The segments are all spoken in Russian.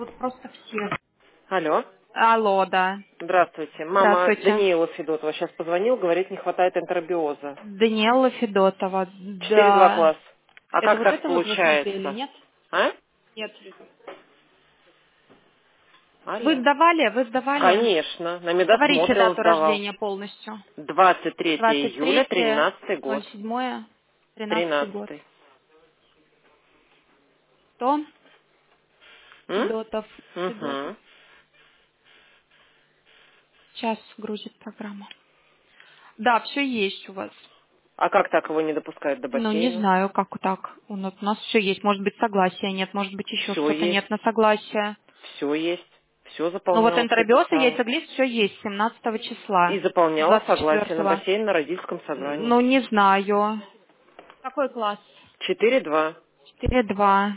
вот просто все. Алло. Алло, да. Здравствуйте. Мама Здравствуйте. Даниила Федотова сейчас позвонил, говорит, не хватает энтеробиоза. Даниэла Федотова. 4-2 Да. класс. А Это как вот так это вот вы смотрели, получается? нет? А? Нет. Вы Алло. сдавали? Вы сдавали? Конечно. На Говорите медосмотре он дату сдавал. рождения полностью. 23 июля, 13 год. 23.07. 13 год. 13. Кто? М? Федотов. Федотов. Угу. Сейчас грузит программа. Да, все есть у вас. А как так его не допускают до Ну, не бассейна? знаю, как так. У нас все есть. Может быть, согласия нет, может быть, еще Все что-то нет есть. на согласие. Все есть. Все Ну вот заполняла, все энтеробиоз и писала. яйцеглист все есть 17 И числа, заполняла согласие на 24-го. бассейн на родительском собрании. Ну, не знаю. Какой класс? 4-2. 4-2.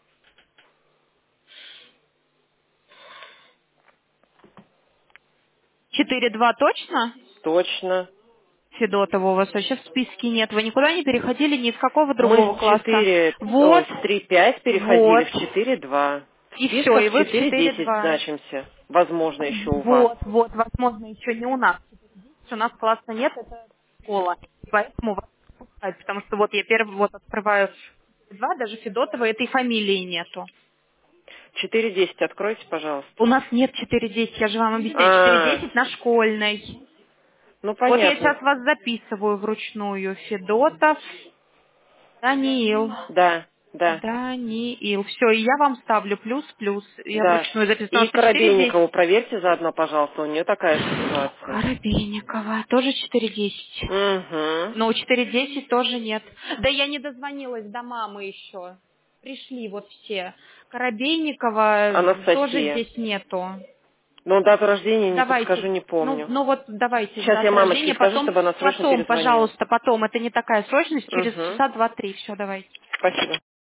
4-2 точно? Точно. Федотова у вас вообще в списке нет. Вы никуда не переходили ни из какого Мы другого с класса. 4, Вот, с 3,5 переходили вот. в 4,2. В И все, списках и в вы в 4,10 4-2. значимся. Возможно, еще у вас. Вот, вот, возможно, еще не у нас. У нас класса нет, это школа. Поэтому вас не пускают, потому что вот я первый вот открываю 2, даже Федотова этой фамилии нету. 4,10 откройте, У пожалуйста. нас нет 4.10, я же вам объясняю. А, 4.10 на школьной. ну Вот я понятно. сейчас вас записываю вручную. Федотов Даниил. Да, да, Даниил. Все, и я вам ставлю плюс-плюс. Я да. вручную записываю, потому И что 4.10. Коробейникову проверьте заодно, пожалуйста, у нее такая же ситуация. Коробейникова. Тоже 4.10. Угу. Но у 4.10 тоже нет. Да я не дозвонилась до мамы еще. Пришли вот все. Коробейникова тоже Анастасия. здесь нету. Но дату рождения не подскажу, Давайте, не помню. ну вот давайте Сейчас я дату мамочке рождения, скажу, потом, чтобы она срочно перезвонила. пожалуйста, потом. Это не такая срочность, через Угу. часа 2-3. Все, давайте. Спасибо.